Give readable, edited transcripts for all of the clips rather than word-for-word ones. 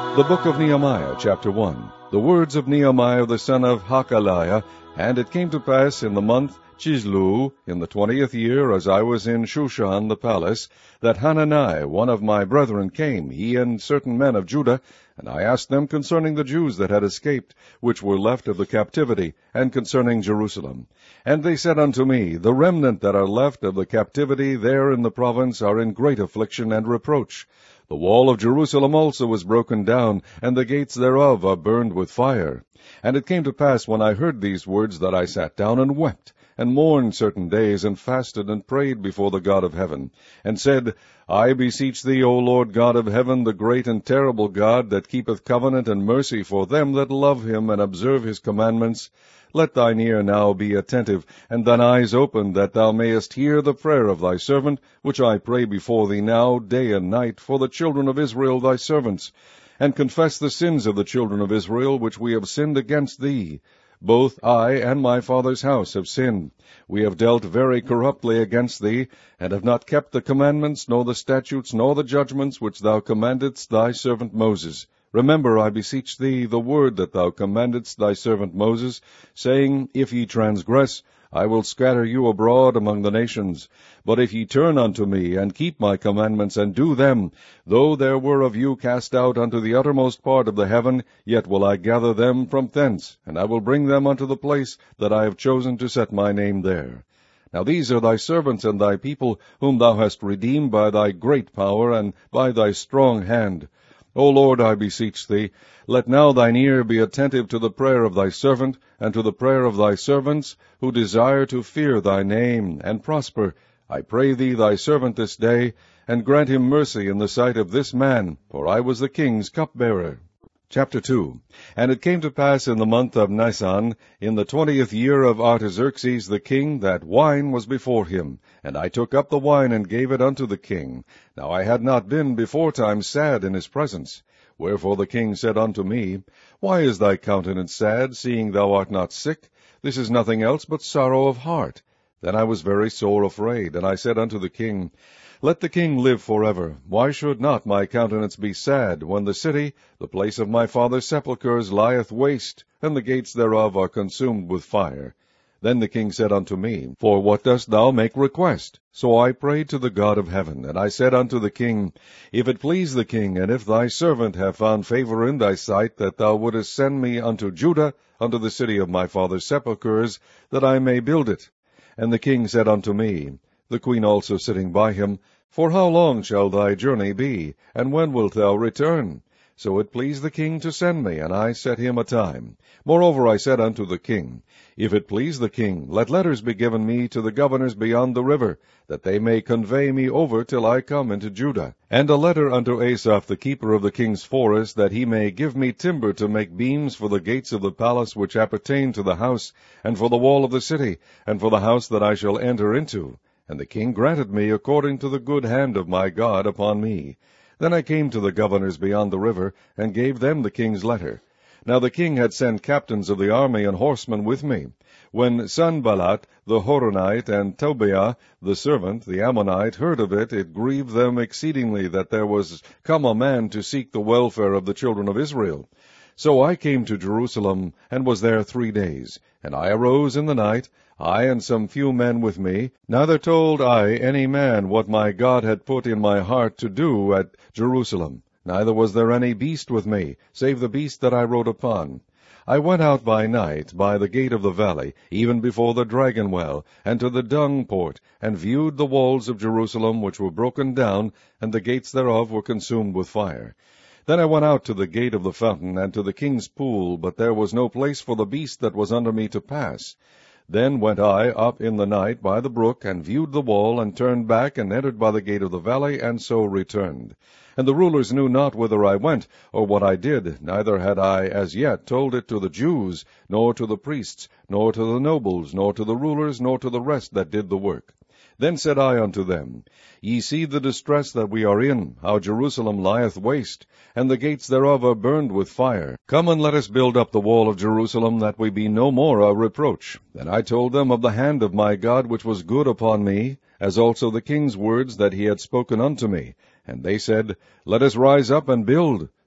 The book of Nehemiah, chapter 1. The words of Nehemiah the son of Hachaliah. And it came to pass in the month Chislu, in the 20th year, as I was in Shushan the palace, that Hanani, one of my brethren, came, he and certain men of Judah, and I asked them concerning the Jews that had escaped, which were left of the captivity, and concerning Jerusalem. And they said unto me, The remnant that are left of the captivity there in the province are in great affliction and reproach. The wall of Jerusalem also is broken down, and the gates thereof are burned with fire. And it came to pass, when I heard these words, that I sat down and wept, and mourned certain days, and fasted and prayed before the God of heaven, and said, I beseech thee, O Lord God of heaven, the great and terrible God, that keepeth covenant and mercy for them that love him and observe his commandments, let thine ear now be attentive, and thine eyes open, that thou mayest hear the prayer of thy servant, which I pray before thee now, day and night, for the children of Israel thy servants, and confess the sins of the children of Israel, which we have sinned against thee. Both I and my father's house have sinned. We have dealt very corruptly against thee, and have not kept the commandments, nor the statutes, nor the judgments, which thou commandedst thy servant Moses. Remember, I beseech thee, the word that thou commandedst thy servant Moses, saying, If ye transgress, I will scatter you abroad among the nations. But if ye turn unto me, and keep my commandments, and do them, though there were of you cast out unto the uttermost part of the heaven, yet will I gather them from thence, and I will bring them unto the place that I have chosen to set my name there. Now these are thy servants and thy people, whom thou hast redeemed by thy great power, and by thy strong hand. O Lord, I beseech thee, let now thine ear be attentive to the prayer of thy servant, and to the prayer of thy servants, who desire to fear thy name, and prosper. I pray thee thy servant this day, and grant him mercy in the sight of this man, for I was the king's cupbearer. Chapter 2. And it came to pass in the month of Nisan, in the 20th year of Artaxerxes the king, that wine was before him. And I took up the wine, and gave it unto the king. Now I had not been beforetime sad in his presence. Wherefore the king said unto me, Why is thy countenance sad, seeing thou art not sick? This is nothing else but sorrow of heart. Then I was very sore afraid, and I said unto the king, Let the king live forever. Why should not my countenance be sad, when the city, the place of my father's sepulchres, lieth waste, and the gates thereof are consumed with fire? Then the king said unto me, For what dost thou make request? So I prayed to the God of heaven, and I said unto the king, If it please the king, and if thy servant have found favor in thy sight, that thou wouldest send me unto Judah, unto the city of my father's sepulchres, that I may build it. And the king said unto me, the queen also sitting by him, For how long shall thy journey be, and when wilt thou return? So it pleased the king to send me, and I set him a time. Moreover I said unto the king, If it please the king, let letters be given me to the governors beyond the river, that they may convey me over till I come into Judah. And a letter unto Asaph the keeper of the king's forest, that he may give me timber to make beams for the gates of the palace which appertain to the house, and for the wall of the city, and for the house that I shall enter into. And the king granted me according to the good hand of my God upon me. Then I came to the governors beyond the river, and gave them the king's letter. Now the king had sent captains of the army and horsemen with me. When Sanballat the Horonite and Tobiah the servant, the Ammonite, heard of it, it grieved them exceedingly that there was come a man to seek the welfare of the children of Israel. So I came to Jerusalem, and was there 3 days. And I arose in the night, I and some few men with me. Neither told I any man what my God had put in my heart to do at Jerusalem. Neither was there any beast with me, save the beast that I rode upon. I went out by night by the gate of the valley, even before the dragon well, and to the dung port, and viewed the walls of Jerusalem, which were broken down, and the gates thereof were consumed with fire. Then I went out to the gate of the fountain, and to the king's pool, but there was no place for the beast that was under me to pass. Then went I up in the night by the brook, and viewed the wall, and turned back, and entered by the gate of the valley, and so returned. And the rulers knew not whither I went, or what I did, neither had I as yet told it to the Jews, nor to the priests, nor to the nobles, nor to the rulers, nor to the rest that did the work. Then said I unto them, Ye see the distress that we are in, how Jerusalem lieth waste, and the gates thereof are burned with fire. Come and let us build up the wall of Jerusalem, that we be no more a reproach. Then I told them of the hand of my God which was good upon me, as also the king's words that he had spoken unto me. And they said, Let us rise up and build.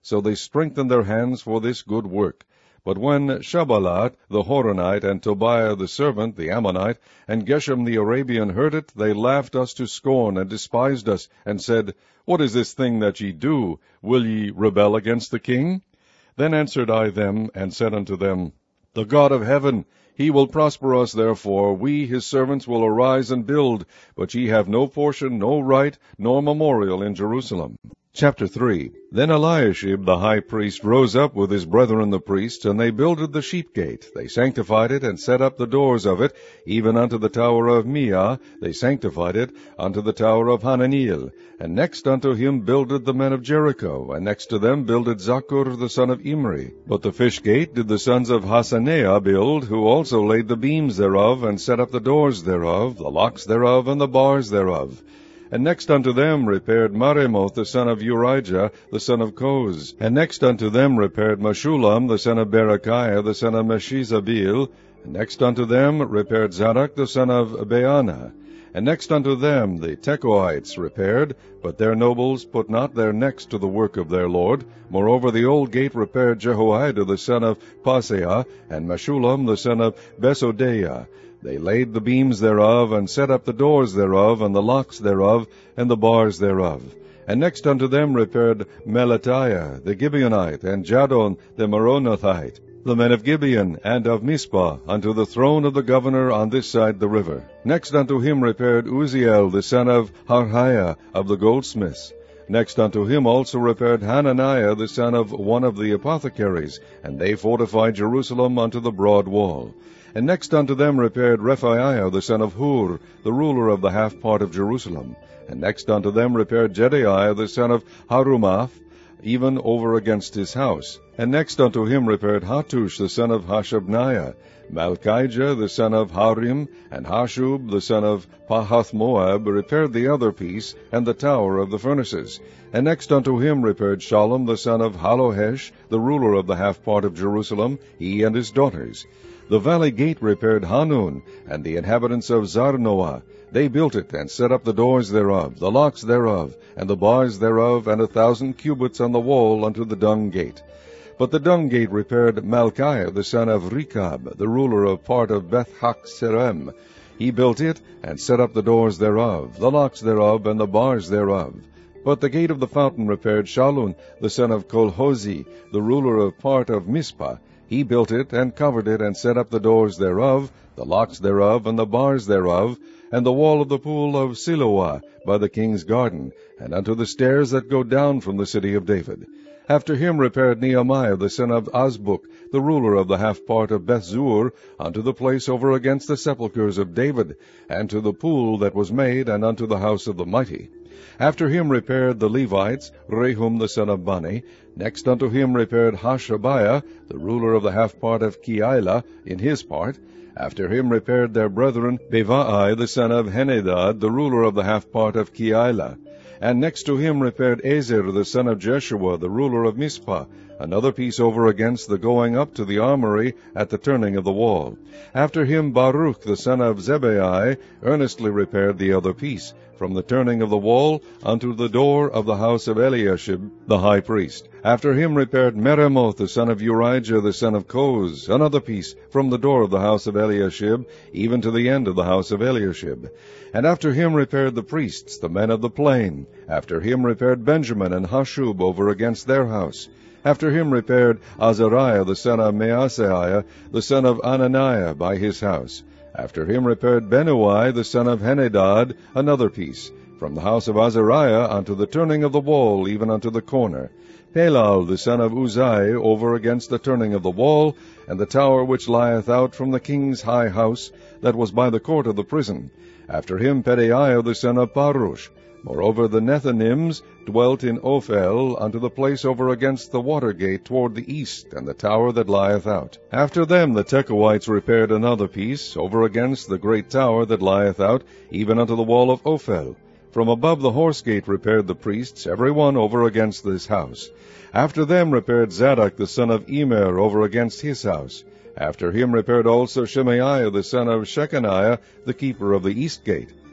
So they strengthened their hands for this good work. But when Shabalat the Horonite, and Tobiah the servant, the Ammonite, and Geshem the Arabian heard it, they laughed us to scorn, and despised us, and said, What is this thing that ye do? Will ye rebel against the king? Then answered I them, and said unto them, The God of heaven, he will prosper us, therefore we his servants will arise and build, but ye have no portion, no right, nor memorial in Jerusalem. Chapter 3. Then Eliashib the high priest rose up with his brethren the priests, and they builded the sheep gate. They sanctified it, and set up the doors of it, even unto the tower of Meah. They sanctified it, unto the tower of Hananiel. And next unto him builded the men of Jericho, and next to them builded Zaccur the son of Imri. But the fish gate did the sons of Hasaneah build, who also laid the beams thereof, and set up the doors thereof, the locks thereof, and the bars thereof. And next unto them repaired Maremoth the son of Urijah, the son of Koz. And next unto them repaired Meshullam the son of Berechiah, the son of Meshizabeel. And next unto them repaired Zadok the son of Baana. And next unto them the Tekoites repaired, but their nobles put not their necks to the work of their lord. Moreover the old gate repaired Jehoiada the son of Paseah, and Meshullam the son of Besodeiah. They laid the beams thereof, and set up the doors thereof, and the locks thereof, and the bars thereof. And next unto them repaired Melatiah the Gibeonite, and Jadon the Meronothite, the men of Gibeon and of Mizpah, unto the throne of the governor on this side the river. Next unto him repaired Uziel the son of Harhiah of the goldsmiths. Next unto him also repaired Hananiah the son of one of the apothecaries, and they fortified Jerusalem unto the broad wall. And next unto them repaired Rephaiah the son of Hur, the ruler of the half part of Jerusalem. And next unto them repaired Jedaiah the son of Harumaph, even over against his house. And next unto him repaired Hattush the son of Hashabniah, Malchijah the son of Harim, and Hashub the son of Pahath-Moab repaired the other piece, and the tower of the furnaces. And next unto him repaired Shallum the son of Halohesh, the ruler of the half part of Jerusalem, he and his daughters. The valley gate repaired Hanun, and the inhabitants of Zarnoah. They built it, and set up the doors thereof, the locks thereof, and the bars thereof, and 1,000 cubits on the wall unto the dung gate. But the dung gate repaired Malchiah the son of Rechab, the ruler of part of Beth-Haxerem. He built it, and set up the doors thereof, the locks thereof, and the bars thereof. But the gate of the fountain repaired Shallun the son of Kolhozi, the ruler of part of Mizpah. He built it, and covered it, and set up the doors thereof, the locks thereof, and the bars thereof, and the wall of the pool of Siloah by the king's garden, and unto the stairs that go down from the city of David. After him repaired Nehemiah the son of Azbuk, the ruler of the half part of Bethzur, unto the place over against the sepulchres of David, and to the pool that was made, and unto the house of the mighty. After him repaired the Levites, Rehum the son of Bani. Next unto him repaired Hashabiah, the ruler of the half part of Keilah, in his part. After him repaired their brethren, Bevai the son of Henadad, the ruler of the half part of Keilah. And next to him repaired Ezer the son of Jeshua, the ruler of Mizpah, another piece over against the going up to the armory at the turning of the wall. After him Baruch the son of Zebai earnestly repaired the other piece, from the turning of the wall unto the door of the house of Eliashib the high priest. After him repaired Meremoth the son of Urijah the son of Koz, another piece, from the door of the house of Eliashib, even to the end of the house of Eliashib. And after him repaired the priests, the men of the plain. After him repaired Benjamin and Hashub over against their house. After him repaired Azariah the son of Maaseiah, the son of Ananiah, by his house. After him repaired Benui the son of Henadad, another piece, from the house of Azariah unto the turning of the wall, even unto the corner. Pelal the son of Uzai over against the turning of the wall, and the tower which lieth out from the king's high house, that was by the court of the prison. After him Pedaiah the son of Parush. Moreover the Nethinims dwelt in Ophel, unto the place over against the water gate toward the east, and the tower that lieth out. After them the Tekoites repaired another piece, over against the great tower that lieth out, even unto the wall of Ophel. From above the horse gate repaired the priests, every one over against this house. After them repaired Zadok the son of Emer over against his house. After him repaired also Shemaiah the son of Shechaniah, the keeper of the east gate.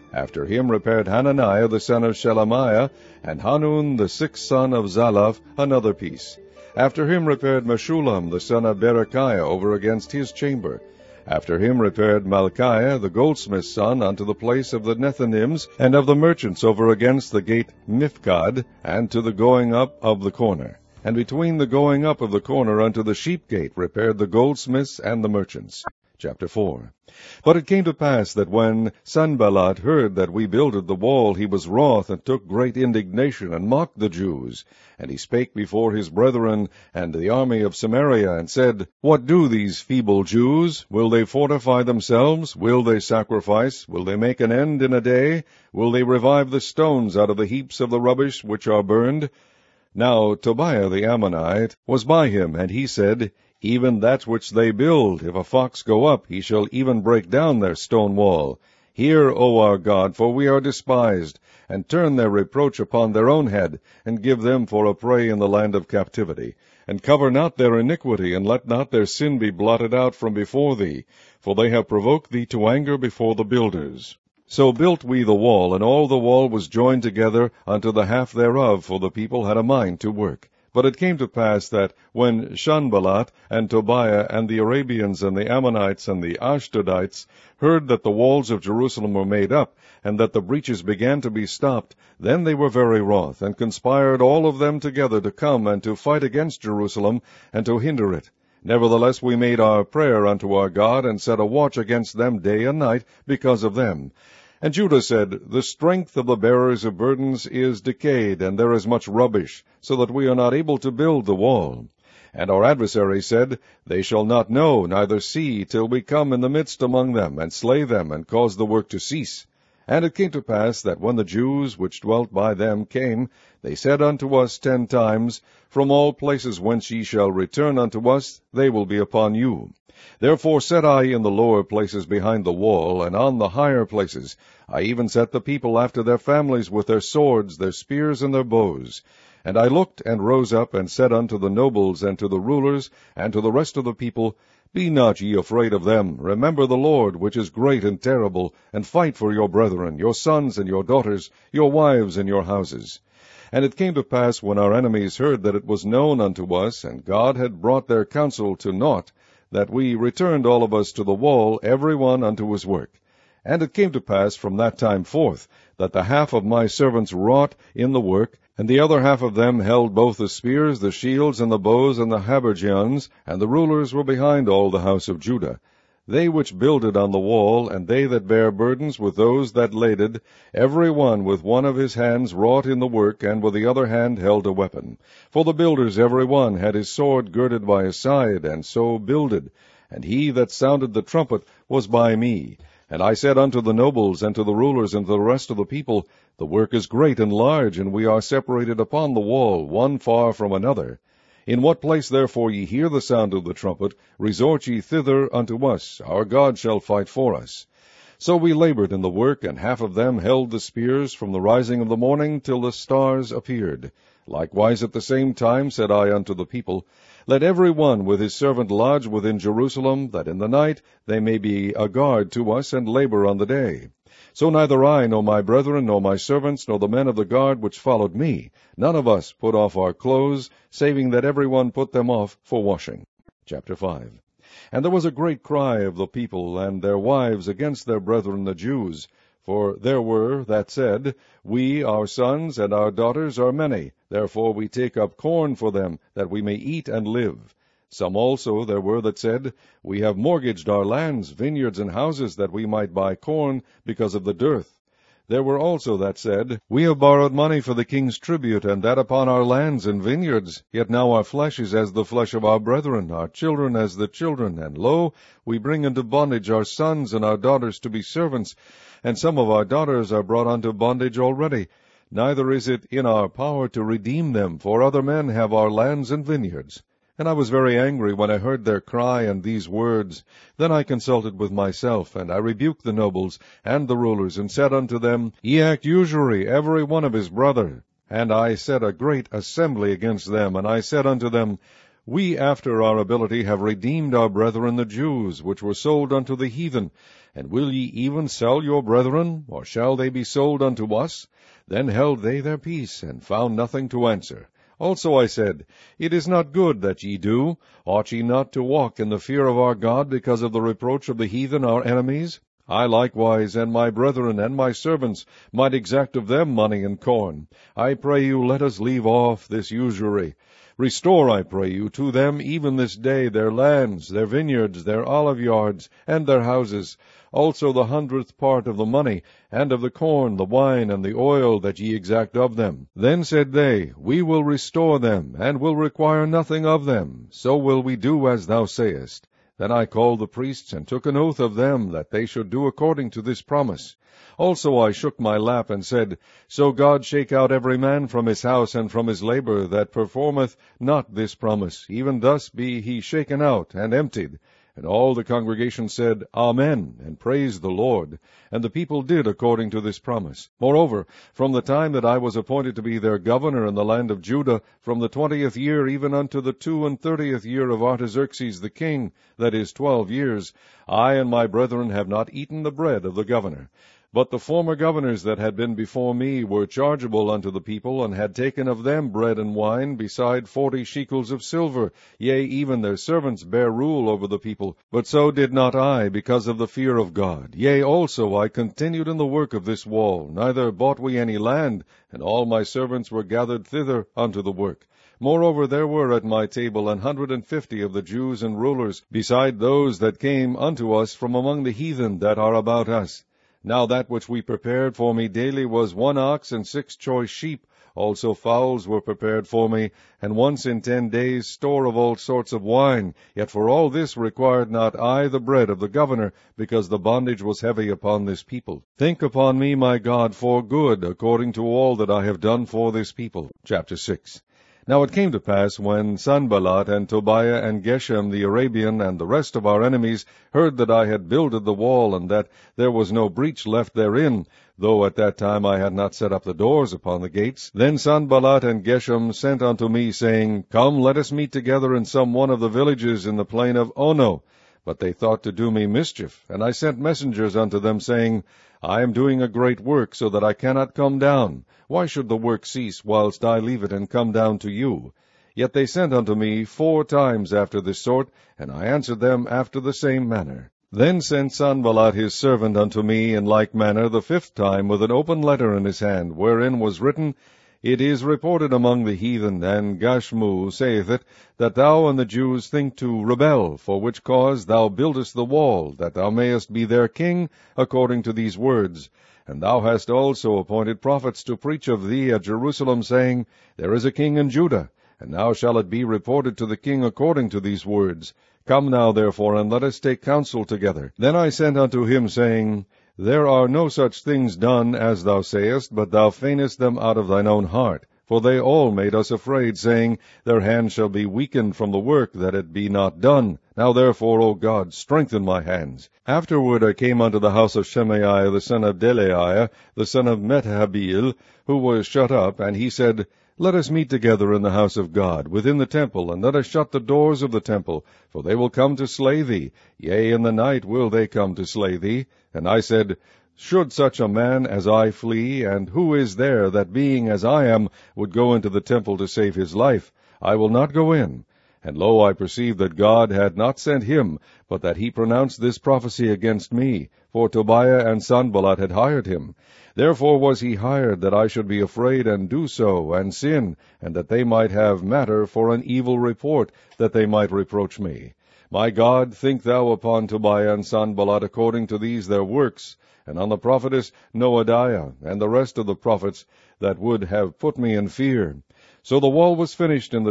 After him repaired Hananiah the son of Shelemiah, and Hanun the sixth son of Zalaph another piece. After him repaired Meshullam the son of Berechiah over against his chamber. After him repaired Malchiah the goldsmith's son unto the place of the Nethinims and of the merchants over against the gate Mifkad, and to the going up of the corner. And between the going up of the corner unto the sheep gate repaired the goldsmiths and the merchants. Chapter 4. But it came to pass that when Sanballat heard that we builded the wall, he was wroth, and took great indignation, and mocked the Jews. And he spake before his brethren and the army of Samaria, and said, What do these feeble Jews? Will they fortify themselves? Will they sacrifice? Will they make an end in a day? Will they revive the stones out of the heaps of the rubbish which are burned? Now Tobiah the Ammonite was by him, and he said, Even that which they build, if a fox go up, he shall even break down their stone wall. Hear, O our God, for we are despised, and turn their reproach upon their own head, and give them for a prey in the land of captivity. And cover not their iniquity, and let not their sin be blotted out from before thee, for they have provoked thee to anger before the builders. So built we the wall, and all the wall was joined together unto the half thereof, for the people had a mind to work. But it came to pass that when Sanballat and Tobiah and the Arabians and the Ammonites and the Ashdodites heard that the walls of Jerusalem were made up, and that the breaches began to be stopped, then they were very wroth, and conspired all of them together to come and to fight against Jerusalem, and to hinder it. Nevertheless we made our prayer unto our God, and set a watch against them day and night because of them. And Judah said, The strength of the bearers of burdens is decayed, and there is much rubbish, so that we are not able to build the wall. And our adversaries said, They shall not know, neither see, till we come in the midst among them, and slay them, and cause the work to cease. And it came to pass that when the Jews which dwelt by them came, they said unto us 10 times, From all places whence ye shall return unto us, they will be upon you. Therefore set I in the lower places behind the wall, and on the higher places. I even set the people after their families with their swords, their spears, and their bows. And I looked and rose up, and said unto the nobles, and to the rulers, and to the rest of the people, Be not ye afraid of them. Remember the Lord, which is great and terrible, and fight for your brethren, your sons and your daughters, your wives and your houses. And it came to pass, when our enemies heard that it was known unto us, and God had brought their counsel to naught, that we returned all of us to the wall, every one unto his work. And it came to pass from that time forth, that the half of my servants wrought in the work, and the other half of them held both the spears, the shields, and the bows, and the habergeons, and the rulers were behind all the house of Judah. They which builded on the wall, and they that bare burdens with those that laded, every one with one of his hands wrought in the work, and with the other hand held a weapon. For the builders every one had his sword girded by his side, and so builded. And he that sounded the trumpet was by me. And I said unto the nobles, and to the rulers, and to the rest of the people, The work is great and large, and we are separated upon the wall, one far from another. In what place therefore ye hear the sound of the trumpet, resort ye thither unto us. Our God shall fight for us. So we labored in the work, and half of them held the spears from the rising of the morning till the stars appeared. Likewise at the same time said I unto the people, Let every one with his servant lodge within Jerusalem, that in the night they may be a guard to us, and labor on the day. So neither I, nor my brethren, nor my servants, nor the men of the guard which followed me, none of us put off our clothes, saving that every one put them off for washing. Chapter 5. And there was a great cry of the people and their wives against their brethren the Jews. For there were that said, We, our sons, and our daughters are many, therefore we take up corn for them, that we may eat and live. Some also there were that said, We have mortgaged our lands, vineyards, and houses, that we might buy corn, because of the dearth. There were also that said, We have borrowed money for the king's tribute, and that upon our lands and vineyards. Yet now our flesh is as the flesh of our brethren, our children as the children. And lo, we bring into bondage our sons and our daughters to be servants, and some of our daughters are brought unto bondage already. Neither is it in our power to redeem them, for other men have our lands and vineyards. And I was very angry when I heard their cry and these words. Then I consulted with myself, and I rebuked the nobles and the rulers, and said unto them, Ye act usury, every one of his brother. And I set a great assembly against them, and I said unto them, We after our ability have redeemed our brethren the Jews, which were sold unto the heathen. And will ye even sell your brethren, or shall they be sold unto us? Then held they their peace, and found nothing to answer. Also I said, It is not good that ye do. Ought ye not to walk in the fear of our God, because of the reproach of the heathen our enemies? I likewise, and my brethren, and my servants, might exact of them money and corn. I pray you, let us leave off this usury. Restore, I pray you, to them even this day their lands, their vineyards, their olive yards, and their houses, also the 100th part of the money, and of the corn, the wine, and the oil that ye exact of them. Then said they, We will restore them, and will require nothing of them. So will we do as thou sayest. Then I called the priests, and took an oath of them, that they should do according to this promise. Also I shook my lap, and said, So God shake out every man from his house and from his labor, that performeth not this promise, even thus be he shaken out and emptied. And all the congregation said, Amen, and praised the Lord. And the people did according to this promise. Moreover, from the time that I was appointed to be their governor in the land of Judah, from the 20th year even unto the 32nd year of Artaxerxes the king, that is 12 years, I and my brethren have not eaten the bread of the governor. But the former governors that had been before me were chargeable unto the people, and had taken of them bread and wine, beside 40 shekels of silver. Yea, even their servants bare rule over the people. But so did not I, because of the fear of God. Yea, also I continued in the work of this wall, neither bought we any land, and all my servants were gathered thither unto the work. Moreover, there were at my table 150 of the Jews and rulers, beside those that came unto us from among the heathen that are about us. Now that which we prepared for me daily was 1 ox and 6 choice sheep. Also fowls were prepared for me, and once in 10 days store of all sorts of wine. Yet for all this required not I the bread of the governor, because the bondage was heavy upon this people. Think upon me, my God, for good, according to all that I have done for this people. Chapter 6. Now it came to pass, when Sanballat and Tobiah and Geshem the Arabian and the rest of our enemies heard that I had builded the wall, and that there was no breach left therein, though at that time I had not set up the doors upon the gates, then Sanballat and Geshem sent unto me, saying, Come, let us meet together in some one of the villages in the plain of Ono. But they thought to do me mischief, and I sent messengers unto them, saying, I am doing a great work, so that I cannot come down. Why should the work cease, whilst I leave it and come down to you? Yet they sent unto me 4 times after this sort, and I answered them after the same manner. Then sent Sanballat his servant unto me in like manner the 5th time, with an open letter in his hand, wherein was written, It is reported among the heathen, and Gashmu saith it, that thou and the Jews think to rebel, for which cause thou buildest the wall, that thou mayest be their king, according to these words. And thou hast also appointed prophets to preach of thee at Jerusalem, saying, There is a king in Judah. And now shall it be reported to the king according to these words. Come now, therefore, and let us take counsel together. Then I sent unto him, saying, There are no such things done as thou sayest, but thou feignest them out of thine own heart. For they all made us afraid, saying, Their hand shall be weakened from the work, that it be not done. Now therefore, O God, strengthen my hands. Afterward I came unto the house of Shemaiah the son of Delaiah, the son of Methabil, who was shut up, and he said, Let us meet together in the house of God, within the temple, and let us shut the doors of the temple, for they will come to slay thee. Yea, in the night will they come to slay thee. And I said, Should such a man as I flee, and who is there that, being as I am, would go into the temple to save his life? I will not go in. And lo, I perceived that God had not sent him, but that he pronounced this prophecy against me, for Tobiah and Sanballat had hired him. Therefore was he hired, that I should be afraid, and do so, and sin, and that they might have matter for an evil report, that they might reproach me. My God, think thou upon Tobiah and Sanballat according to these their works, and on the prophetess Noadiah, and the rest of the prophets, that would have put me in fear. So the wall was finished in the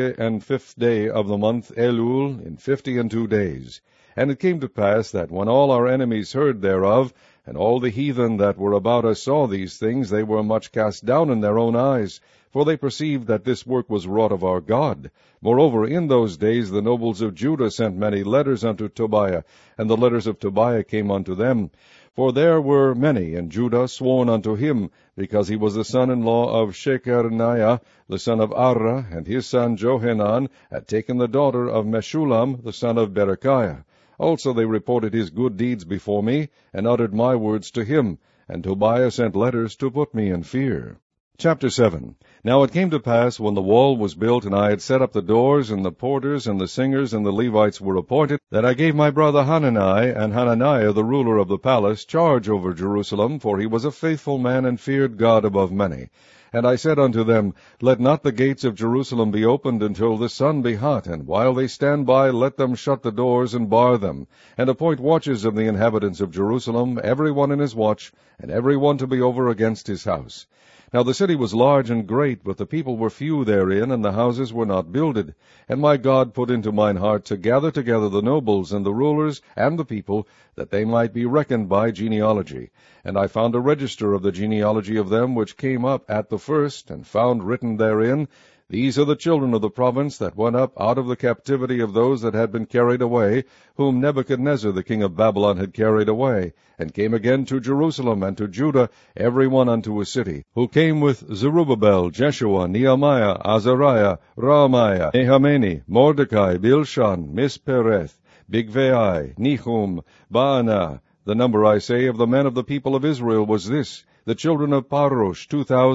25th day of the month Elul, in 52 days. And it came to pass that when all our enemies heard thereof, and all the heathen that were about us saw these things, they were much cast down in their own eyes, for they perceived that this work was wrought of our God. Moreover, in those days the nobles of Judah sent many letters unto Tobiah, and the letters of Tobiah came unto them. For there were many in Judah sworn unto him, because he was the son-in-law of Shechaniah, the son of Arah, and his son Johanan had taken the daughter of Meshullam, the son of Berechiah. Also they reported his good deeds before me, and uttered my words to him, and Tobiah sent letters to put me in fear. Chapter 7. Now it came to pass, when the wall was built, and I had set up the doors, and the porters, and the singers, and the Levites were appointed, that I gave my brother Hanani, and Hananiah the ruler of the palace, charge over Jerusalem, for he was a faithful man, and feared God above many. And I said unto them, Let not the gates of Jerusalem be opened until the sun be hot, and while they stand by, let them shut the doors and bar them, and appoint watches of the inhabitants of Jerusalem, every one in his watch, and every one to be over against his house. Now the city was large and great, but the people were few therein, and the houses were not builded. And my God put into mine heart to gather together the nobles and the rulers and the people, that they might be reckoned by genealogy. And I found a register of the genealogy of them which came up at the first, and found written therein, These are the children of the province that went up out of the captivity of those that had been carried away, whom Nebuchadnezzar the king of Babylon had carried away, and came again to Jerusalem and to Judah, every one unto a city, who came with Zerubbabel, Jeshua, Nehemiah, Azariah, Raamiah, Nahamani, Mordecai, Bilshan, Mispereth, Bigvai, Nehum, Baanah. The number, I say, of the men of the people of Israel was this: the children of Parosh,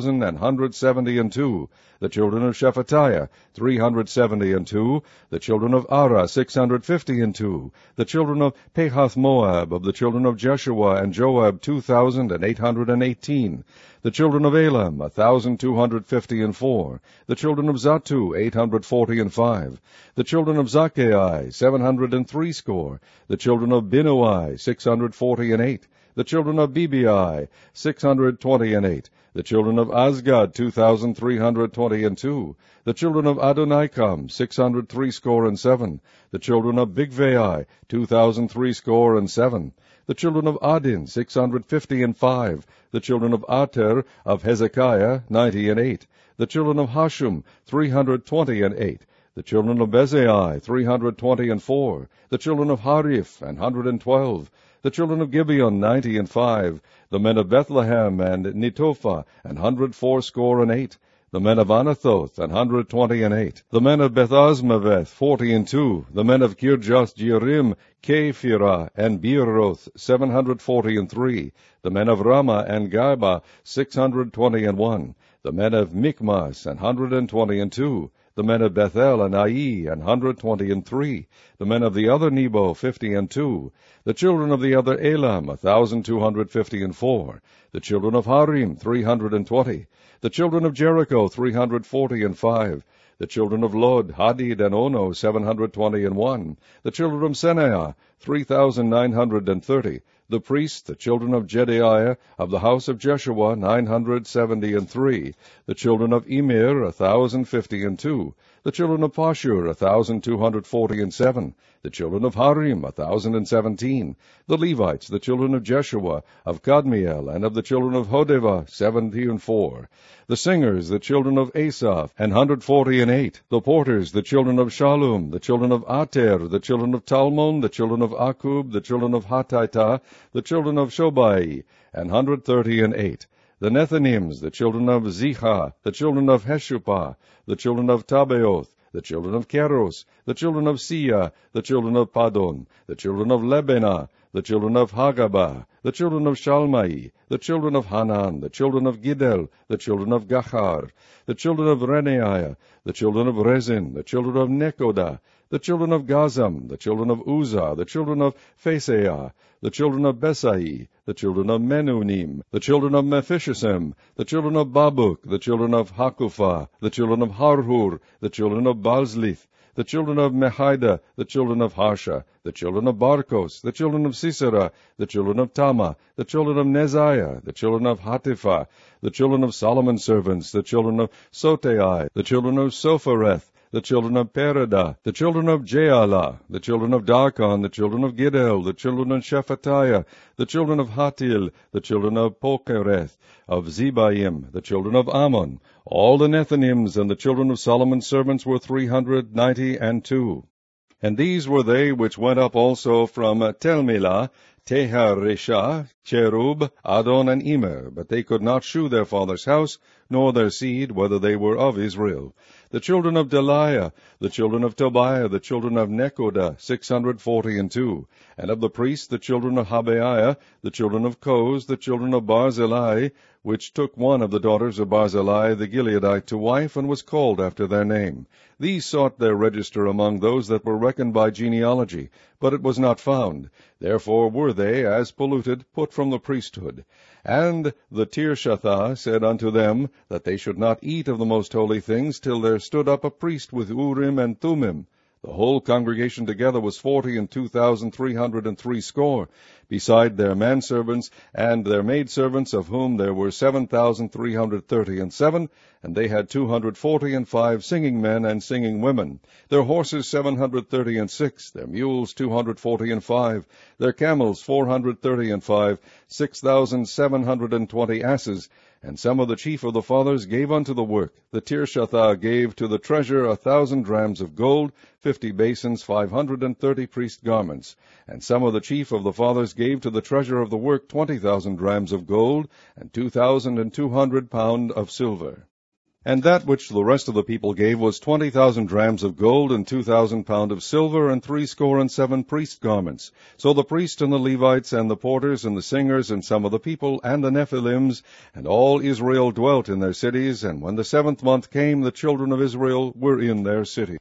2,172. The children of Shephatiah, 372. The children of Arah, 652. The children of Pahath-Moab, of the children of Jeshua and Joab, 2,818. The children of Elam, 1,254. The children of Zatu, 845. The children of Zaccai, 703 score. The children of Binnui, 648. The children of Bebai, 628. The children of Azgad, 2,322. The children of Adonikam, 603 score and 7. The children of Bigvai, 2,003 score and 7. The children of Adin, 650 and 5. The children of Ater of Hezekiah, 90 and 8. The children of Hashum, 320 and 8. The children of Bezai, 320 and 4. The children of Hariph, 112. The children of Gibeon, 90 and 5. The men of Bethlehem and Netophah, 104 score and 8. The men of Anathoth, 120 and 8. The men of Bethazmaveth, 40 and 2. The men of Kirjath Jearim, Kephirah, and Beeroth, 740 and 3. The men of Ramah and Gaba, 620 and 1. The men of Michmas, 120 and 2. The men of Bethel and Ai, 120 and 3. The men of the other Nebo, 50 and 2. The children of the other Elam, 1,250 and 4. The children of Harim, 320. The children of Jericho, 340 and 5. The children of Lod, Hadid, and Ono, 720 and 1. The children of Senaiah, 3,930. The priests, the children of Jedaiah, of the house of Jeshua, 970 and 3. The children of Emir, 1,050 and 2. The children of Pashur, 1,240 and 7. The children of Harim, 1,017. The Levites, the children of Jeshua, of Kadmiel, and of the children of Hodeva, 70 and 4. The singers, the children of Asaph, 140 and 8. The porters, the children of Shallum, the children of Ater, the children of Talmon, the children of Akub, the children of Hatita, the children of Shobai, 130 and 8. The Nethinims, the children of Ziha, the children of Heshupah, the children of Tabeoth, the children of Keros, the children of Sia, the children of Padon, the children of Lebenah, the children of Hagabah, the children of Shalmai, the children of Hanan, the children of Giddel, the children of Gachar, the children of Renaiah, the children of Rezin, the children of Nekoda, the children of Gazam, the children of Uzzah, the children of Phaseah, the children of Besai, the children of Menunim, the children of Mephishisem, the children of Babuk, the children of Hakupha, the children of Harhur, the children of Balzlith, the children of Mehida, the children of Harsha, the children of Barkos, the children of Sisera, the children of Tama, the children of Neziah, the children of Hatipha, the children of Solomon's servants, the children of Sotai, the children of Sophareth, the children of Perida, the children of Jaala, the children of Darkon, the children of Giddel, the children of Shephatiah, the children of Hatil, the children of Pokereth, of Zebaim, the children of Ammon. All the Nethinims and the children of Solomon's servants were 392. And these were they which went up also from Telmelah, Teharesha, Cherub, Adon, and Emer, but they could not shew their father's house, nor their seed, whether they were of Israel. The children of Delaiah, the children of Tobiah, the children of Nekoda, 642. And of the priests, the children of Habaiah, the children of Koz, the children of Barzillai, which took one of the daughters of Barzillai the Gileadite to wife, and was called after their name. These sought their register among those that were reckoned by genealogy, but it was not found. Therefore were they, as polluted, put from the priesthood. And the Tirshatha said unto them, that they should not eat of the most holy things, till there stood up a priest with Urim and Thummim. The whole congregation together was 42,363, beside their manservants and their maidservants, of whom there were 7,337, and they had 245 singing men and singing women. Their horses 736, their mules 245, their camels 435, 6,720 asses. And some of the chief of the fathers gave unto the work. The Tirshatha gave to the treasure 1,000 drams of gold, 50 basins, 530 priest garments. And some of the chief of the fathers gave to the treasure of the work 20,000 drams of gold, and 2,200 pound of silver. And that which the rest of the people gave was 20,000 drams of gold, and 2,000 pound of silver, and 67 priest garments. So the priests and the Levites, and the porters, and the singers, and some of the people, and the Nephilims, and all Israel dwelt in their cities. And when the 7th month came, the children of Israel were in their cities.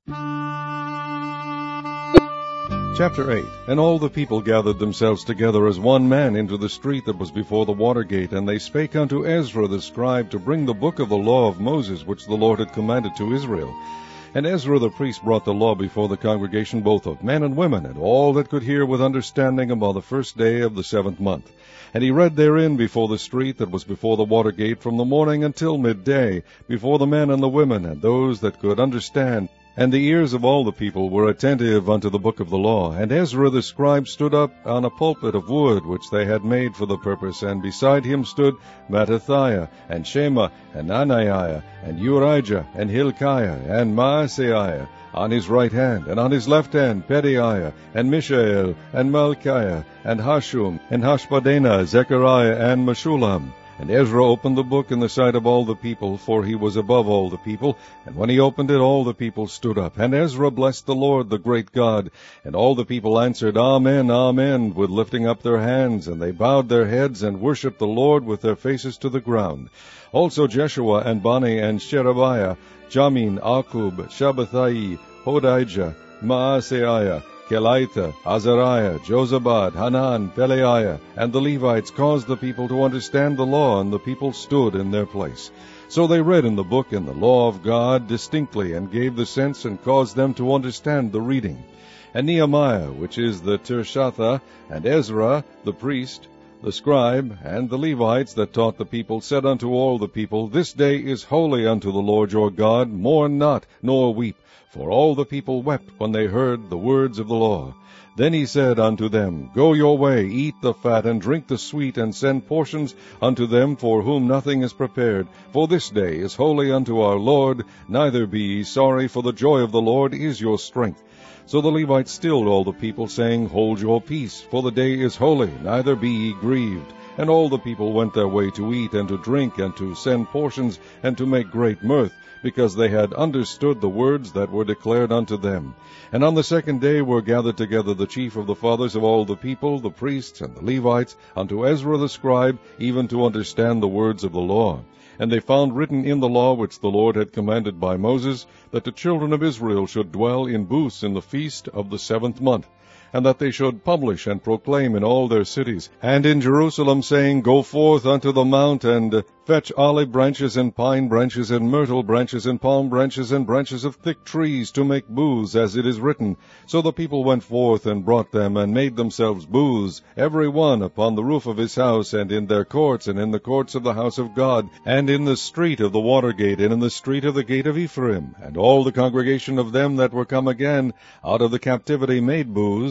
Chapter 8. And all the people gathered themselves together as one man into the street that was before the water gate, and they spake unto Ezra the scribe to bring the book of the law of Moses, which the Lord had commanded to Israel. And Ezra the priest brought the law before the congregation, both of men and women, and all that could hear with understanding, upon the 1st day of the 7th month. And he read therein before the street that was before the water gate, from the morning until midday, before the men and the women, and those that could understand. And the ears of all the people were attentive unto the book of the law. And Ezra the scribe stood up on a pulpit of wood, which they had made for the purpose, and beside him stood Mattithiah, and Shema, and Ananiah, and Urijah, and Hilkiah, and Maaseiah, on his right hand, and on his left hand Pedaiah, and Mishael, and Malchiah, and Hashum, and Hashbaddanah, Zechariah, and Meshullam. And Ezra opened the book in the sight of all the people, for he was above all the people. And when he opened it, all the people stood up. And Ezra blessed the Lord, the great God. And all the people answered, Amen, Amen, with lifting up their hands. And they bowed their heads and worshipped the Lord with their faces to the ground. Also Jeshua, and Bani, and Sherebiah, Jamin, Akub, Shabbathai, Hodijah, Maaseiah, Kelitha, Azariah, Jozabad, Hanan, Peleiah, and the Levites caused the people to understand the law, and the people stood in their place. So they read in the book in the law of God distinctly, and gave the sense, and caused them to understand the reading. And Nehemiah, which is the Tirshatha, and Ezra, the priest, the scribe, and the Levites that taught the people, said unto all the people, This day is holy unto the Lord your God, mourn not, nor weep. For all the people wept when they heard the words of the law. Then he said unto them, Go your way, eat the fat, and drink the sweet, and send portions unto them for whom nothing is prepared. For this day is holy unto our Lord, neither be ye sorry, for the joy of the Lord is your strength. So the Levites stilled all the people, saying, Hold your peace, for the day is holy, neither be ye grieved. And all the people went their way to eat and to drink, and to send portions, and to make great mirth, because they had understood the words that were declared unto them. And on the 2nd day were gathered together the chief of the fathers of all the people, the priests and the Levites, unto Ezra the scribe, even to understand the words of the law. And they found written in the law which the Lord had commanded by Moses, that the children of Israel should dwell in booths in the feast of the 7th month, and that they should publish and proclaim in all their cities, and in Jerusalem, saying, Go forth unto the mount, and fetch olive branches, and pine branches, and myrtle branches, and palm branches, and branches of thick trees, to make booths, as it is written. So the people went forth, and brought them, and made themselves booths, every one upon the roof of his house, and in their courts, and in the courts of the house of God, and in the street of the water gate, and in the street of the gate of Ephraim. And all the congregation of them that were come again out of the captivity made booths,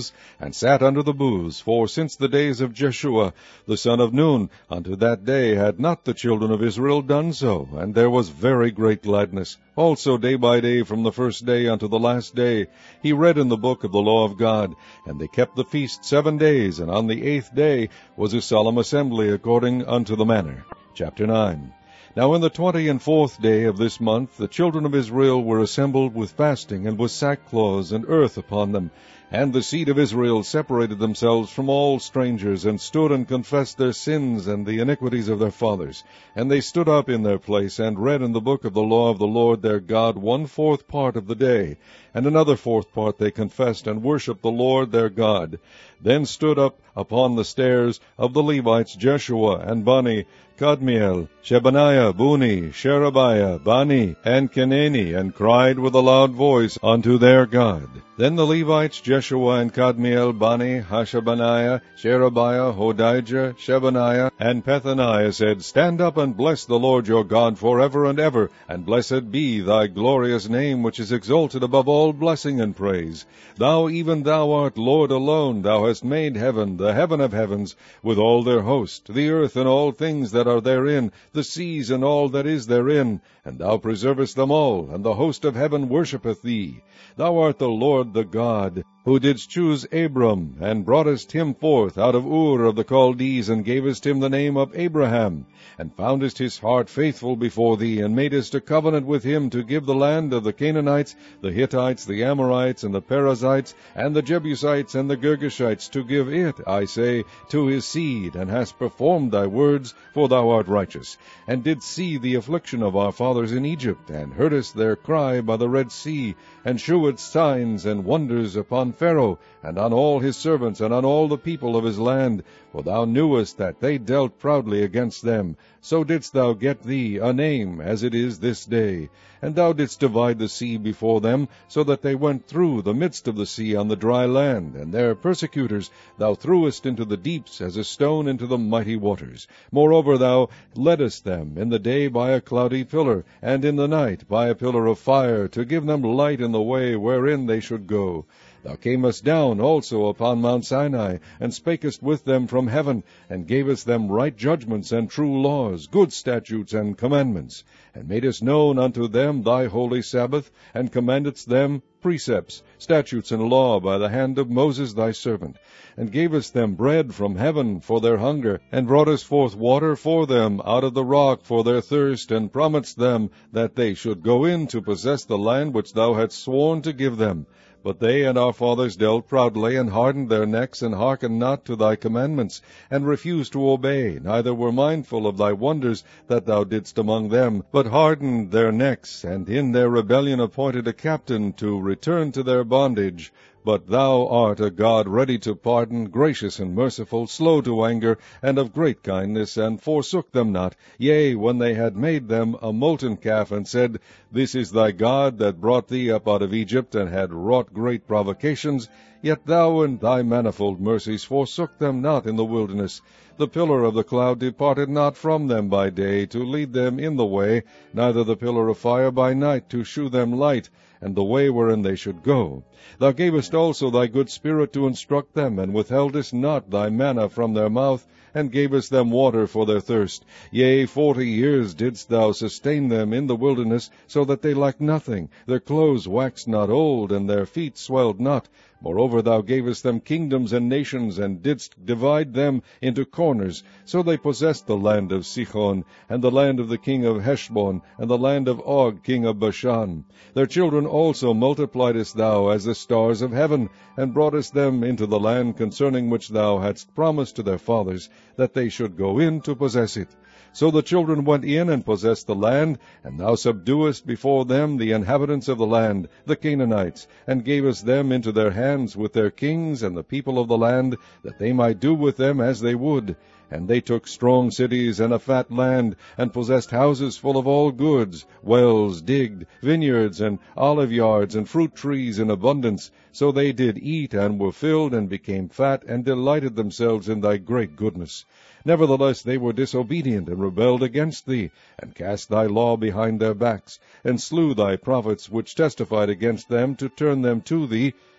hills, and sat under the booths, for since the days of Jeshua, the son of Nun, unto that day had not the children of Israel done so, and there was very great gladness. Also day by day, from the first day unto the last day, he read in the book of the law of God, and they kept the feast 7 days, and on the 8th day was a solemn assembly according unto the manner. Chapter 9. Now in the 24th day of this month the children of Israel were assembled with fasting, and with sackcloths and earth upon them. And the seed of Israel separated themselves from all strangers, and stood and confessed their sins and the iniquities of their fathers. And they stood up in their place, and read in the book of the law of the Lord their God 1/4 part of the day. And another 4th part they confessed, and worshipped the Lord their God. Then stood up upon the stairs of the Levites Jeshua, and Bani, Kadmiel, Shebaniah, Buni, Sherebiah, Bani, and Kenani, and cried with a loud voice unto their God. Then the Levites Jeshua and Kadmiel, Bani, Hashabaniah, Sherebiah, Hodijah, Shebaniah, and Pethaniah said, Stand up and bless the Lord your God forever and ever, and blessed be thy glorious name, which is exalted above all blessing and praise. Thou, even thou art Lord alone. Thou hast made heaven, the heaven of heavens, with all their host, the earth and all things that are therein, the seas and all that is therein, and thou preservest them all, and the host of heaven worshippeth thee. Thou art the Lord the God, who didst choose Abram, and broughtest him forth out of Ur of the Chaldees, and gavest him the name of Abraham, and foundest his heart faithful before thee, and madest a covenant with him to give the land of the Canaanites, the Hittites, the Amorites, and the Perizzites, and the Jebusites, and the Girgashites, to give it, I say, to his seed, and hast performed thy words, for thou art righteous, and didst see the affliction of our fathers in Egypt, and heardest their cry by the Red Sea, and shewedst signs and wonders upon Pharaoh, and on all his servants, and on all the people of his land, for thou knewest that they dealt proudly against them. So didst thou get thee a name, as it is this day. And thou didst divide the sea before them, so that they went through the midst of the sea on the dry land, and their persecutors thou threwest into the deeps as a stone into the mighty waters. Moreover thou leddest them in the day by a cloudy pillar, and in the night by a pillar of fire, to give them light in the way wherein they should go. Thou camest down also upon Mount Sinai, and spakest with them from heaven, and gavest them right judgments and true laws, good statutes and commandments, and madest known unto them thy holy Sabbath, and commandedst them precepts, statutes, and law by the hand of Moses thy servant, and gavest them bread from heaven for their hunger, and broughtest forth water for them out of the rock for their thirst, and promised them that they should go in to possess the land which thou hadst sworn to give them. But they and our fathers dealt proudly, and hardened their necks, and hearkened not to thy commandments, and refused to obey, neither were mindful of thy wonders that thou didst among them, but hardened their necks, and in their rebellion appointed a captain to return to their bondage. But thou art a God ready to pardon, gracious and merciful, slow to anger, and of great kindness, and forsook them not. Yea, when they had made them a molten calf, and said, This is thy God that brought thee up out of Egypt, and had wrought great provocations, yet thou in thy manifold mercies forsook them not in the wilderness. The pillar of the cloud departed not from them by day, to lead them in the way, neither the pillar of fire by night, to shew them light, and the way wherein they should go. Thou gavest also thy good Spirit to instruct them, and withheldest not thy manna from their mouth, and gavest them water for their thirst. Yea, 40 years didst thou sustain them in the wilderness, so that they lacked nothing. Their clothes waxed not old, and their feet swelled not. Moreover, thou gavest them kingdoms and nations, and didst divide them into corners. So they possessed the land of Sihon, and the land of the king of Heshbon, and the land of Og king of Bashan. Their children also multipliedst thou as the stars of heaven, and broughtest them into the land concerning which thou hadst promised to their fathers, that they should go in to possess it. So the children went in and possessed the land, and thou subduest before them the inhabitants of the land, the Canaanites, and gavest them into their hands with their kings and the people of the land, that they might do with them as they would. And they took strong cities and a fat land, and possessed houses full of all goods, wells digged, vineyards, and olive yards, and fruit trees in abundance. So they did eat, and were filled, and became fat, and delighted themselves in thy great goodness. Nevertheless they were disobedient, and rebelled against thee, and cast thy law behind their backs, and slew thy prophets which testified against them to turn them to thee,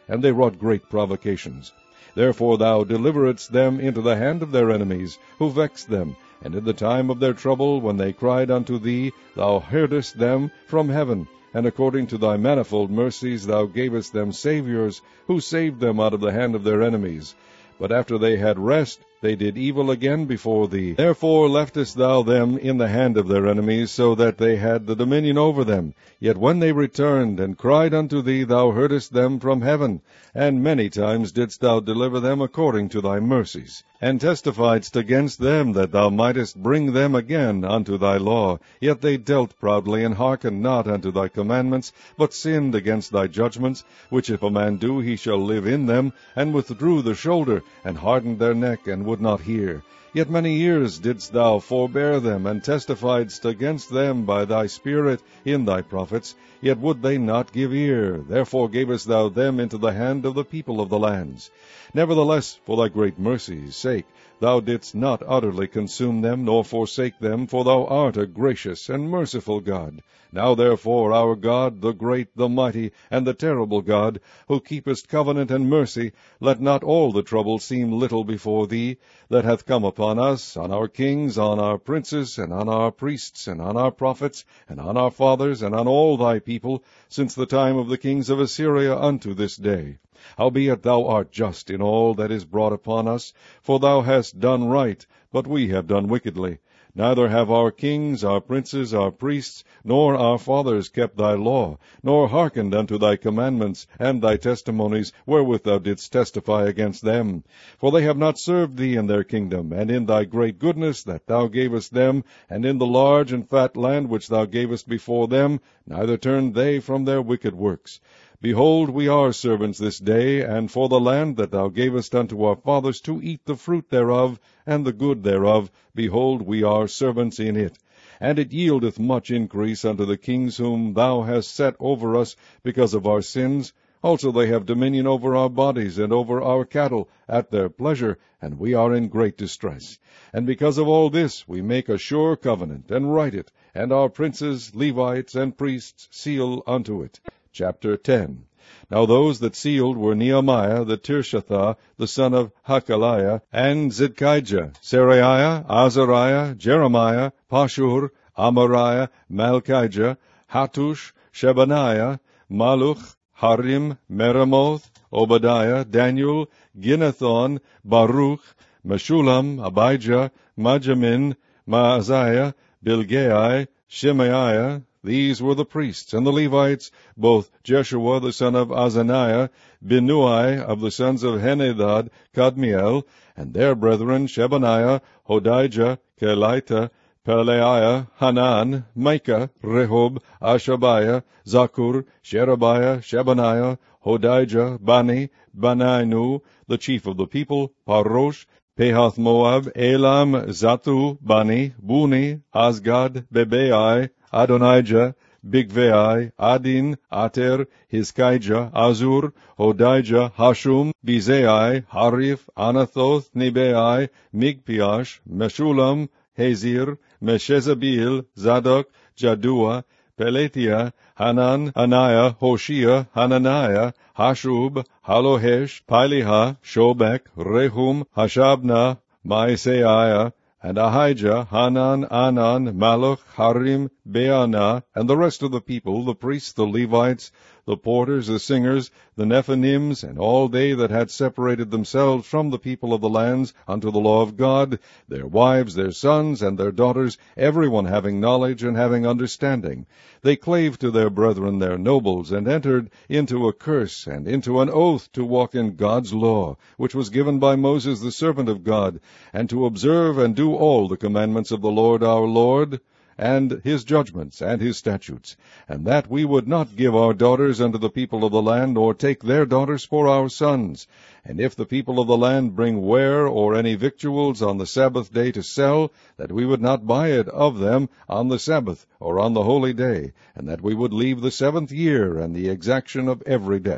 and they wrought great provocations. Therefore thou deliveredst them into the hand of their enemies, who vexed them, and in the time of their trouble, when they cried unto thee, thou heardest them from heaven, and according to thy manifold mercies thou gavest them Saviours, who saved them out of the hand of their enemies. But after they had rest, they did evil again before thee. Therefore leftest thou them in the hand of their enemies, so that they had the dominion over them. Yet when they returned and cried unto thee, thou heardest them from heaven, and many times didst thou deliver them according to thy mercies, and testifiedst against them that thou mightest bring them again unto thy law. Yet they dealt proudly, and hearkened not unto thy commandments, but sinned against thy judgments, which if a man do, he shall live in them, and withdrew the shoulder, and hardened their neck, and would not hear. Yet many years didst thou forbear them, and testifiedst against them by thy Spirit in thy prophets, yet would they not give ear. Therefore gavest thou them into the hand of the people of the lands. Nevertheless, for thy great mercy's sake, thou didst not utterly consume them, nor forsake them, for thou art a gracious and merciful God. Now therefore, our God, the great, the mighty, and the terrible God, who keepest covenant and mercy, let not all the trouble seem little before thee, that hath come upon us, on our kings, on our princes, and on our priests, and on our prophets, and on our fathers, and on all thy people, since the time of the kings of Assyria unto this day. Howbeit thou art just in all that is brought upon us, for thou hast done right, but we have done wickedly. Neither have our kings, our princes, our priests, nor our fathers kept thy law, nor hearkened unto thy commandments and thy testimonies, wherewith thou didst testify against them. For they have not served thee in their kingdom, and in thy great goodness that thou gavest them, and in the large and fat land which thou gavest before them, neither turned they from their wicked works. Behold, we are servants this day, and for the land that thou gavest unto our fathers to eat the fruit thereof, and the good thereof, behold, we are servants in it. And it yieldeth much increase unto the kings whom thou hast set over us because of our sins. Also they have dominion over our bodies and over our cattle at their pleasure, and we are in great distress. And because of all this we make a sure covenant, and write it, and our princes, Levites, and priests seal unto it. Chapter 10. Now those that sealed were Nehemiah the Tirshatha, the son of Hakaliah, and Zidkijah, Seraiah, Azariah, Jeremiah, Pashur, Amariah, Malchijah, Hattush, Shebaniah, Maluch, Harim, Meremoth, Obadiah, Daniel, Ginnethon, Baruch, Meshulam, Abijah, Majamin, Maaziah, Bilgai, Shemaiah. These were the priests, and the Levites, both Jeshua the son of Azaniah, Binnui of the sons of Henadad, Kadmiel, and their brethren Shebaniah, Hodijah, Kelita, Pelaiah, Hanan, Micah, Rehob, Ashabiah, Zakur, Sherebiah, Shebaniah, Hodijah, Bani, Banainu, the chief of the people, Parosh, Pehath Moab, Elam, Zatu, Bani, Buni, Asgad, Bebai, Adonijah, Bigvai, Adin, Ater, Hizkijah, Azur, Hodijah, Hashum, Bizai, Harif, Anathoth, Nebai, Migpiash, Meshulam, Hazir, Meshezabil, Zadok, Jadua, Peletiah, Hanan, Anaiah, Hoshea, Hananiah, Hashub, Halohesh, Piliha, Shobek, Rehum, Hashabnah, Maaseiah, and Ahijah, Hanan, Anan, Malach, Harim, Beanah, and the rest of the people, the priests, the Levites, the porters, the singers, the Nephanims, and all they that had separated themselves from the people of the lands unto the law of God, their wives, their sons, and their daughters, every one having knowledge and having understanding. They clave to their brethren, their nobles, and entered into a curse and into an oath to walk in God's law, which was given by Moses the servant of God, and to observe and do all the commandments of the Lord our Lord, and his judgments and his statutes, and that we would not give our daughters unto the people of the land, or take their daughters for our sons. And if the people of the land bring ware or any victuals on the Sabbath day to sell, that we would not buy it of them on the Sabbath or on the holy day, and that we would leave the 7th year and the exaction of every debt.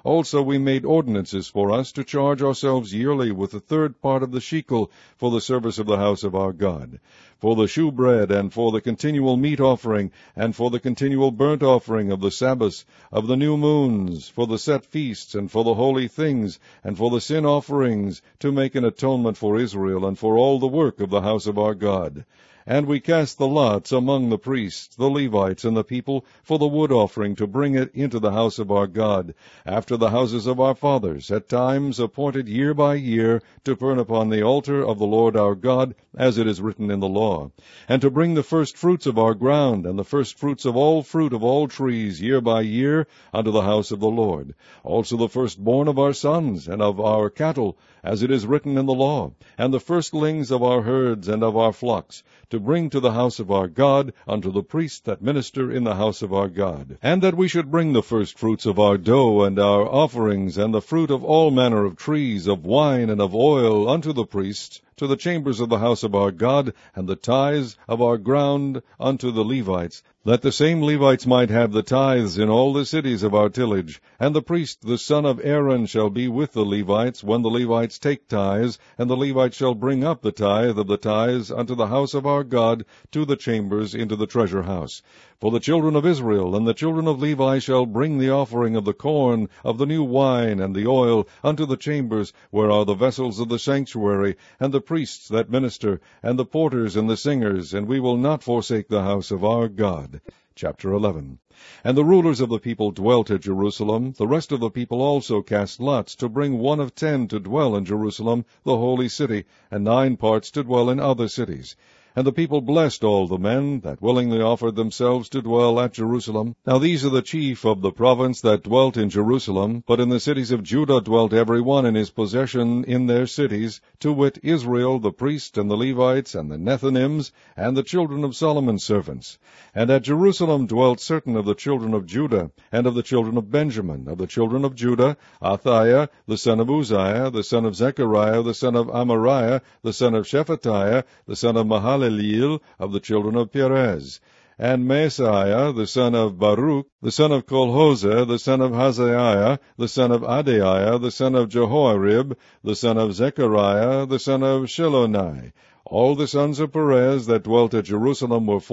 Also we made ordinances for us to charge ourselves yearly with the third part of the shekel for the service of the house of our God, for the shewbread, and for the continual meat offering, and for the continual burnt offering of the Sabbaths, of the new moons, for the set feasts, and for the holy things, and for the sin offerings, to make an atonement for Israel, and for all the work of the house of our God. And we cast the lots among the priests, the Levites, and the people, for the wood offering, to bring it into the house of our God, after the houses of our fathers, at times appointed year by year, to burn upon the altar of the Lord our God, as it is written in the law, and to bring the first fruits of our ground, and the first fruits of all fruit of all trees, year by year, unto the house of the Lord. Also the firstborn of our sons, and of our cattle, as it is written in the law, and the firstlings of our herds and of our flocks, to bring to the house of our God, unto the priests that minister in the house of our God. And that we should bring the first fruits of our dough, and our offerings, and the fruit of all manner of trees, of wine, and of oil, unto the priests, to the chambers of the house of our God, and the tithes of our ground unto the Levites, that the same Levites might have the tithes in all the cities of our tillage. And the priest, the son of Aaron, shall be with the Levites, when the Levites take tithes, and the Levites shall bring up the tithe of the tithes unto the house of our God, to the chambers, into the treasure house. For the children of Israel and the children of Levi shall bring the offering of the corn, of the new wine, and the oil, unto the chambers, where are the vessels of the sanctuary, and the priests that minister, and the porters and the singers, and we will not forsake the house of our God. Chapter 11. And the rulers of the people dwelt at Jerusalem. The rest of the people also cast lots to bring 1 of 10 to dwell in Jerusalem, the holy city, and 9 parts to dwell in other cities. And the people blessed all the men that willingly offered themselves to dwell at Jerusalem. Now these are the chief of the province that dwelt in Jerusalem, but in the cities of Judah dwelt every one in his possession in their cities, to wit, Israel, the priests, and the Levites, and the Nethinims, and the children of Solomon's servants. And at Jerusalem dwelt certain of the children of Judah, and of the children of Benjamin. Of the children of Judah, Athaiah, the son of Uzziah, the son of Zechariah, the son of Amariah, the son of Shephatiah, the son of Mahalaleel, of the children of Perez. And Maaseiah, the son of Baruch, the son of Colhose, the son of Hazaiah, the son of Adaiah, the son of Jehoiarib, the son of Zechariah, the son of Shilonai. All the sons of Perez that dwelt at Jerusalem were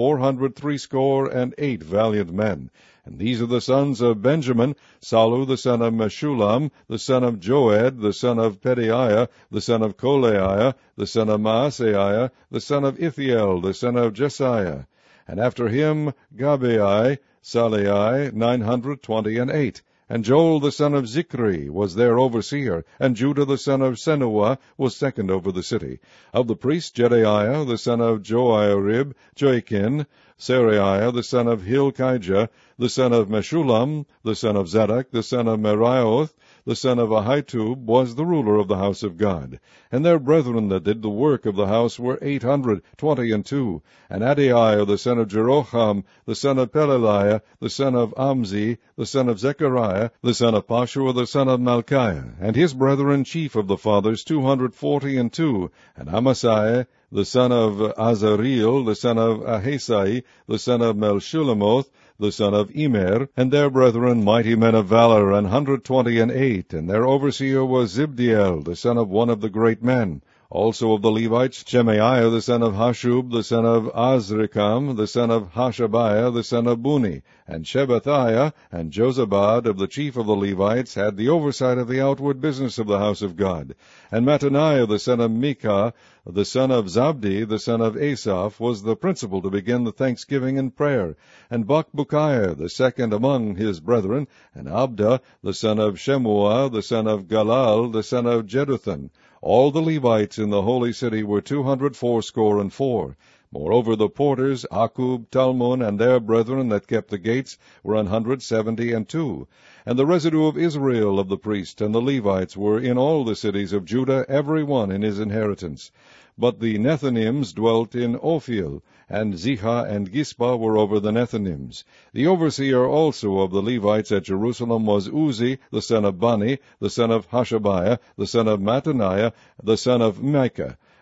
468 valiant men. And these are the sons of Benjamin: Salu the son of Meshullam, the son of Joed, the son of Pedaiah, the son of Kolaiah, the son of Maaseiah, the son of Ithiel, the son of Jesiah. And after him Gabai, Salai, 928. And Joel the son of Zichri was their overseer, and Judah the son of Senuah was second over the city. Of the priests, Jedaiah the son of Joiarib, Joachim, Seraiah the son of Hilkiah, the son of Meshullam, the son of Zadok, the son of Merioth, the son of Ahitub, was the ruler of the house of God. And their brethren that did the work of the house were 822. And Adaiah the son of Jeroham, the son of Pelaliah, the son of Amzi, the son of Zechariah, the son of Pashua, the son of Malchiah, and his brethren chief of the fathers 242. And Amasai, the son of Azareel, the son of Ahasai, the son of Melshulamoth, the son of Immer, and their brethren mighty men of valor, 128, and their overseer was Zibdiel, the son of one of the great men. Also of the Levites, Shemaiah the son of Hashub, the son of Azrikam, the son of Hashabiah, the son of Buni, and Shebathiah, and Jozabad of the chief of the Levites had the oversight of the outward business of the house of God. And Mattaniah the son of Micah, the son of Zabdi, the son of Asaph, was the principal to begin the thanksgiving and prayer. And Bakbukiah, the second among his brethren, and Abda, the son of Shemuah, the son of Galal, the son of Jeduthun. All the Levites in the holy city were 284. Moreover, the porters, Akub, Talmon, and their brethren that kept the gates, were 172. And the residue of Israel of the priests and the Levites were in all the cities of Judah, every one in his inheritance. But the Nethinims dwelt in Ophel, and Ziha and Gispa were over the Nethinims. The overseer also of the Levites at Jerusalem was Uzi, the son of Bani, the son of Hashabiah, the son of Mattaniah, the son of Micah.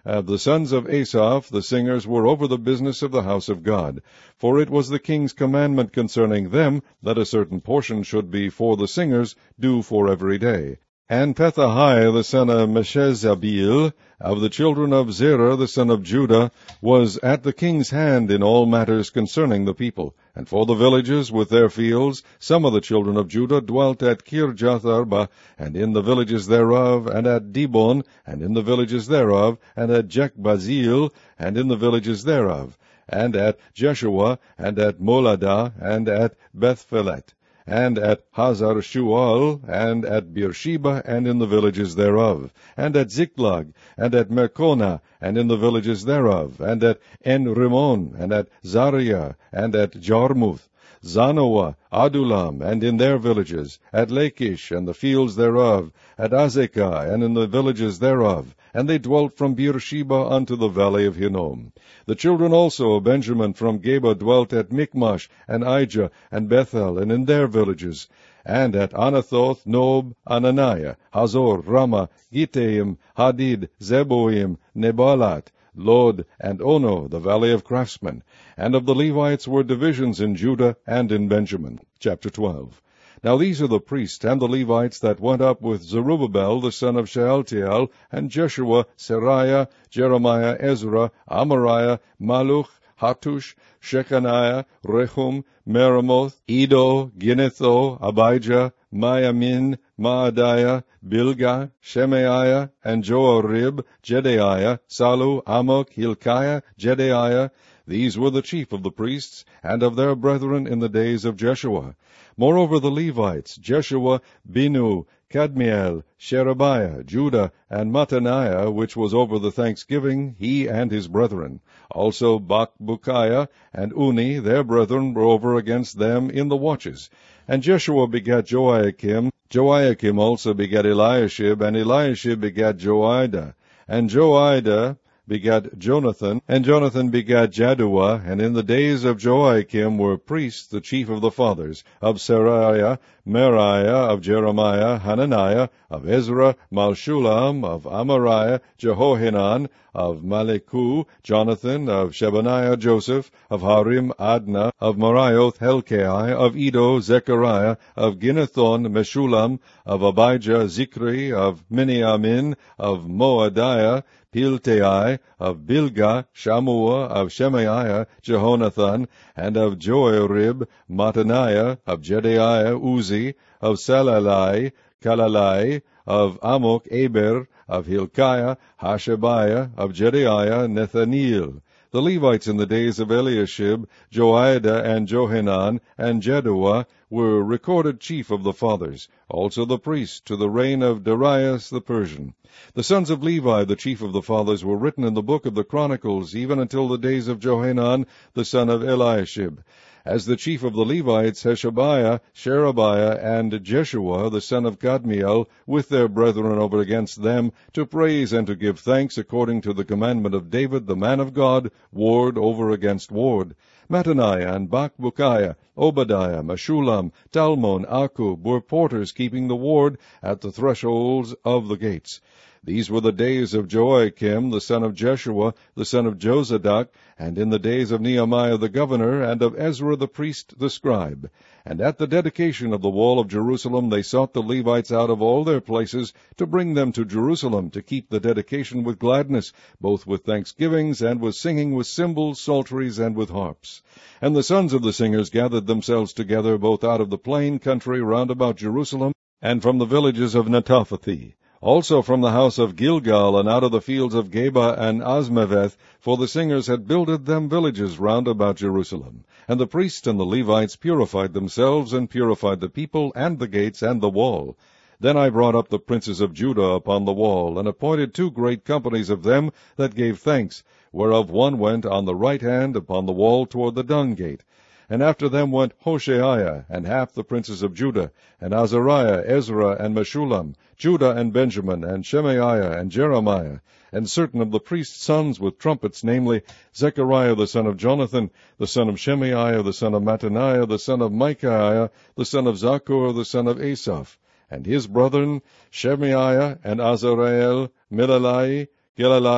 The sons of Asaph, the singers, were over the business of the house of God. For it was the king's commandment concerning them, that a certain portion should be for the singers, due for every day. And Pethahiah the son of Meshezabeel, of the children of Zerah the son of Judah, was at the king's hand in all matters concerning the people. And for the villages with their fields, some of the children of Judah dwelt at Kirjath-arba, and in the villages thereof, and at Dibon, and in the villages thereof, and at Jekbazeel, and in the villages thereof, and at Jeshua, and at Moladah, and at Bethphelet, and at Hazar-Shual, and at Beersheba, and in the villages thereof, and at Ziklag, and at Merconah, and in the villages thereof, and at En-Rimmon, and at Zariah, and at Jarmuth, Zanoah, Adulam, and in their villages, at Lachish, and the fields thereof, at Azekah, and in the villages thereof, and they dwelt from Beersheba unto the valley of Hinnom. The children also of Benjamin from Geba dwelt at Michmash, and Ijah, and Bethel, and in their villages, and at Anathoth, Nob, Ananiah, Hazor, Ramah, Gittaim, Hadid, Zeboim, Nebalat, Lod, and Ono, the valley of craftsmen. And of the Levites were divisions in Judah and in Benjamin. Chapter 12. Now these are the priests and the Levites that went up with Zerubbabel the son of Shealtiel, and Jeshua, Seraiah, Jeremiah, Ezra, Amariah, Maluch, Hattush, Shechaniah, Rehum, Meremoth, Edo, Ginnetho, Abijah, Mayamin, Maadiah, Bilgah, Shemaiah, and Joarib, Jedaiah, Salu, Amok, Hilkiah, Jedaiah. These were the chief of the priests, and of their brethren in the days of Jeshua. Moreover the Levites, Jeshua, Binu, Kadmiel, Sherebiah, Judah, and Mattaniah, which was over the thanksgiving, he and his brethren. Also Bakbukiah and Uni, their brethren, were over against them in the watches. And Jeshua begat Joiakim, Joiakim also begat Eliashib, and Eliashib begat Joiada, and Joiada begat Jonathan, and Jonathan begat Jaddua. And in the days of Joiakim were priests, the chief of the fathers, of Seraiah, Meriah, of Jeremiah, Hananiah, of Ezra, Malshulam, of Amariah, Jehohanan, of Maleku, Jonathan, of Shebaniah, Joseph, of Harim, Adna, of Marioth, Helkai, of Edo, Zechariah, of Ginnethon, Meshulam, of Abijah, Zikri, of Miniamin, of Moadiah, Piltai, of Bilgah, Shammua, of Shemaiah, Jehonathan, and of Joarib, Mattaniah, of Jedaiah, Uzi, of Salalai, Kalalai, of Amok, Eber, of Hilkiah, Hashabiah, of Jedaiah, Nethaneel. The Levites in the days of Eliashib, Joiada, and Johanan, and Jaddua, were recorded chief of the fathers, also the priests, to the reign of Darius the Persian. The sons of Levi, the chief of the fathers, were written in the book of the Chronicles, even until the days of Johanan, the son of Eliashib. As the chief of the Levites, Hashabiah, Sherebiah, and Jeshua, the son of Kadmiel, with their brethren over against them, to praise and to give thanks according to the commandment of David, the man of God, ward over against ward. Mattaniah and Bakbukiah, Obadiah, Meshulam, Talmon, Akub were porters keeping the ward at the thresholds of the gates. These were the days of Joiakim, the son of Jeshua, the son of Jozadak, and in the days of Nehemiah the governor, and of Ezra the priest, the scribe. And at the dedication of the wall of Jerusalem they sought the Levites out of all their places, to bring them to Jerusalem, to keep the dedication with gladness, both with thanksgivings, and with singing with cymbals, psalteries, and with harps. And the sons of the singers gathered themselves together, both out of the plain country round about Jerusalem, and from the villages of Netophathi. Also from the house of Gilgal, and out of the fields of Geba and Asmaveth, for the singers had builded them villages round about Jerusalem. And the priests and the Levites purified themselves, and purified the people, and the gates, and the wall. Then I brought up the princes of Judah upon the wall, and appointed 2 great companies of them that gave thanks, whereof one went on the right hand upon the wall toward the dung gate. And after them went Hoshaiah, and half the princes of Judah, and Azariah, Ezra, and Meshulam, Judah and Benjamin, and Shemaiah, and Jeremiah, and certain of the priests' sons with trumpets, namely, Zechariah the son of Jonathan, the son of Shemaiah, the son of Mattaniah, the son of Micaiah, the son of Zaccur, the son of Asaph, and his brethren, Shemaiah, and Azareel, Milalai, Gilalai,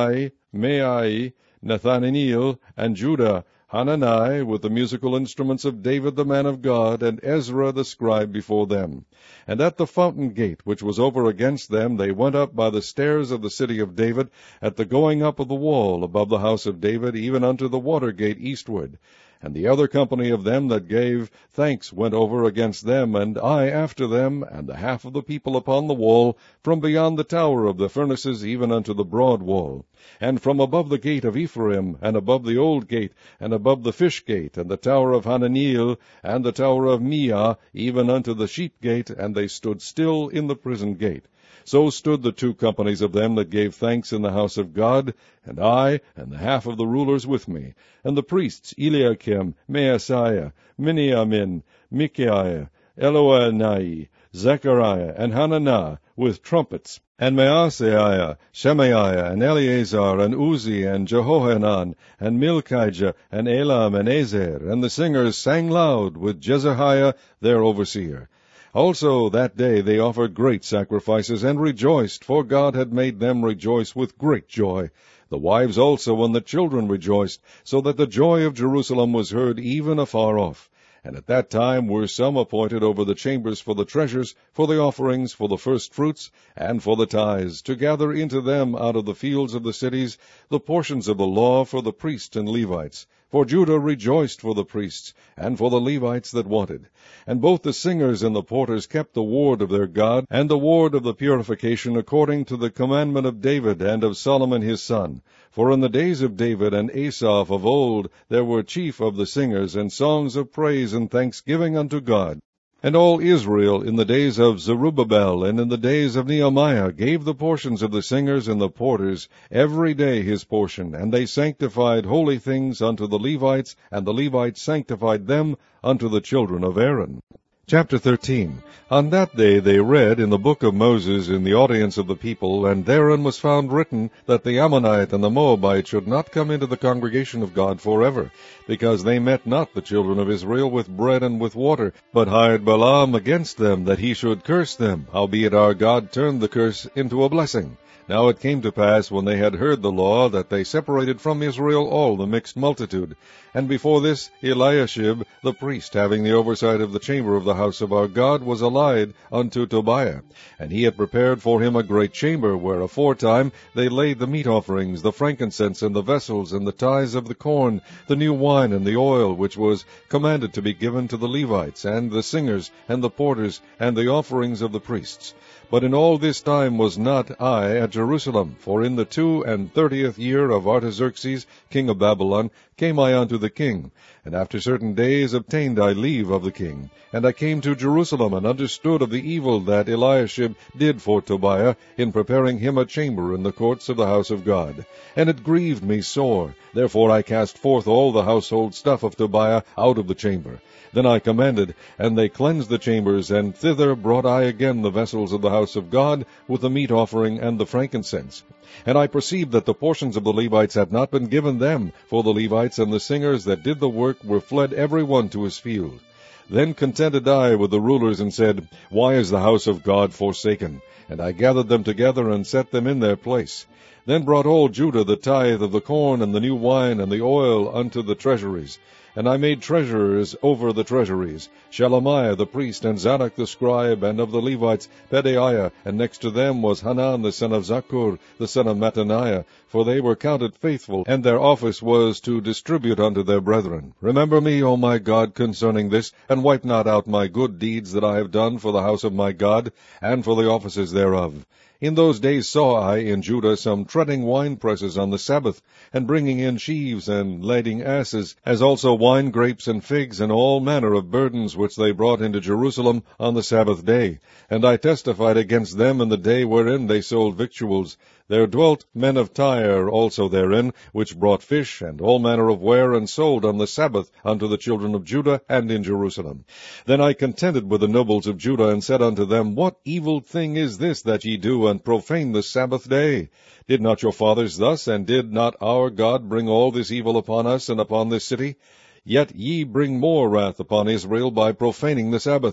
Maai, Nethaneel, and Judah, Hanani, with the musical instruments of David the man of God, and Ezra the scribe before them. And at the fountain gate, which was over against them, they went up by the stairs of the city of David, at the going up of the wall above the house of David, even unto the water gate eastward. And the other company of them that gave thanks went over against them, and I after them, and the half of the people upon the wall, from beyond the tower of the furnaces even unto the broad wall, and from above the gate of Ephraim, and above the old gate, and above the fish gate, and the tower of Hananeel, and the tower of Meah, even unto the sheep gate, and they stood still in the prison gate. So stood the two companies of them that gave thanks in the house of God, and I, and the half of the rulers with me, and the priests Eliakim, Maaseiah, Miniamin, Micaiah, Eloenai, Zechariah, and Hananiah, with trumpets, and Maaseiah, Shemaiah, and Eleazar, and Uzi, and Jehohanan, and Milchijah, and Elam, and Ezer, and the singers sang loud with Jezahiah their overseer. Also that day they offered great sacrifices, and rejoiced, for God had made them rejoice with great joy. The wives also and the children rejoiced, so that the joy of Jerusalem was heard even afar off. And at that time were some appointed over the chambers for the treasures, for the offerings, for the firstfruits, and for the tithes, to gather into them out of the fields of the cities the portions of the law for the priests and Levites. For Judah rejoiced for the priests, and for the Levites that wanted. And both the singers and the porters kept the ward of their God, and the ward of the purification, according to the commandment of David and of Solomon his son. For in the days of David and Asaph of old there were chief of the singers, and songs of praise and thanksgiving unto God. And all Israel in the days of Zerubbabel and in the days of Nehemiah gave the portions of the singers and the porters every day his portion, and they sanctified holy things unto the Levites, and the Levites sanctified them unto the children of Aaron. Chapter 13. On that day they read in the book of Moses in the audience of the people, and therein was found written that the Ammonite and the Moabite should not come into the congregation of God forever, because they met not the children of Israel with bread and with water, but hired Balaam against them, that he should curse them, howbeit our God turned the curse into a blessing. Now it came to pass, when they had heard the law, that they separated from Israel all the mixed multitude. And before this Eliashib the priest, having the oversight of the chamber of the house of our God, was allied unto Tobiah. And he had prepared for him a great chamber, where aforetime they laid the meat offerings, the frankincense, and the vessels, and the tithes of the corn, the new wine, and the oil, which was commanded to be given to the Levites, and the singers, and the porters, and the offerings of the priests. But in all this time was not I at Jerusalem, for in the 32nd year of Artaxerxes, king of Babylon, came I unto the king, and after certain days obtained I leave of the king. And I came to Jerusalem, and understood of the evil that Eliashib did for Tobiah, in preparing him a chamber in the courts of the house of God. And it grieved me sore. Therefore I cast forth all the household stuff of Tobiah out of the chamber. Then I commanded, and they cleansed the chambers, and thither brought I again the vessels of the house of God, with the meat offering and the frankincense. And I perceived that the portions of the Levites had not been given them, for the Levites and the singers that did the work were fled every one to his field. Then contended I with the rulers, and said, Why is the house of God forsaken? And I gathered them together, and set them in their place. Then brought all Judah the tithe of the corn, and the new wine, and the oil unto the treasuries. And I made treasurers over the treasuries, Shelemiah the priest, and Zadok the scribe, and of the Levites Pedaiah, and next to them was Hanan the son of Zakkur, the son of Mattaniah, for they were counted faithful, and their office was to distribute unto their brethren. Remember me, O my God, concerning this, and wipe not out my good deeds that I have done for the house of my God, and for the offices thereof. In those days saw I in Judah some treading winepresses on the Sabbath, and bringing in sheaves, and lading asses, as also wine grapes and figs, and all manner of burdens which they brought into Jerusalem on the Sabbath day. And I testified against them in the day wherein they sold victuals. There dwelt men of Tyre also therein, which brought fish, and all manner of ware, and sold on the Sabbath unto the children of Judah, and in Jerusalem. Then I contended with the nobles of Judah, and said unto them, What evil thing is this that ye do, and profane the Sabbath day? Did not your fathers thus, and did not our God bring all this evil upon us, and upon this city? Yet ye bring more wrath upon Israel by profaning the Sabbath.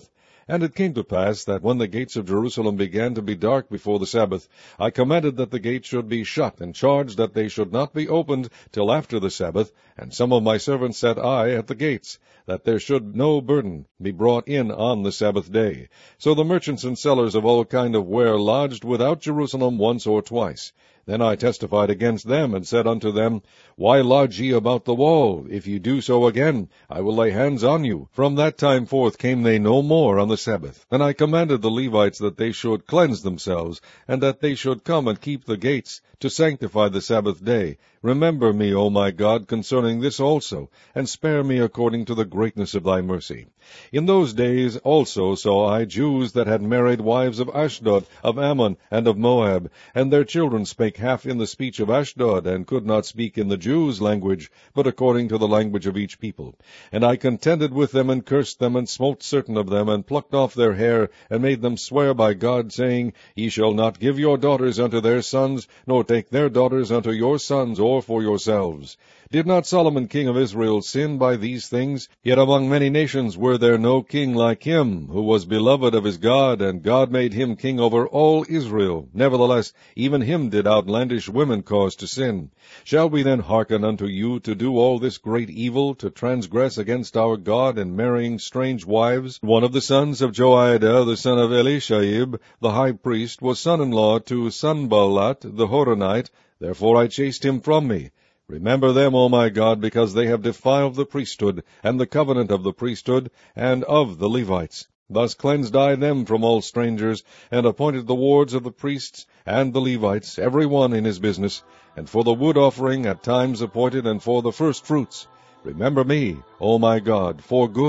And it came to pass that when the gates of Jerusalem began to be dark before the Sabbath, I commanded that the gates should be shut, and charged that they should not be opened till after the Sabbath, and some of my servants set I at the gates, that there should no burden be brought in on the Sabbath day. So the merchants and sellers of all kind of ware lodged without Jerusalem once or twice. Then I testified against them, and said unto them, Why lodge ye about the wall? If ye do so again, I will lay hands on you. From that time forth came they no more on the Sabbath. And I commanded the Levites that they should cleanse themselves, and that they should come and keep the gates, to sanctify the Sabbath day. Remember me, O my God, concerning this also, and spare me according to the greatness of thy mercy. In those days also saw I Jews that had married wives of Ashdod, of Ammon, and of Moab, and their children spake half in the speech of Ashdod, and could not speak in the Jews' language, but according to the language of each people. And I contended with them, and cursed them, and smote certain of them, and plucked off their hair, and made them swear by God, saying, Ye shall not give your daughters unto their sons, nor take their daughters unto your sons, or for yourselves. Did not Solomon king of Israel sin by these things? Yet among many nations were there no king like him, who was beloved of his God, and God made him king over all Israel. Nevertheless, even him did outlandish women cause to sin. Shall we then hearken unto you to do all this great evil, to transgress against our God in marrying strange wives? One of the sons of Joiada, the son of Elishaib, the high priest, was son-in-law to Sanballat the Horonite. Therefore I chased him from me. Remember them, O my God, because they have defiled the priesthood, and the covenant of the priesthood, and of the Levites. Thus cleansed I them from all strangers, and appointed the wards of the priests and the Levites, every one in his business, and for the wood offering at times appointed, and for the first fruits. Remember me, O my God, for good.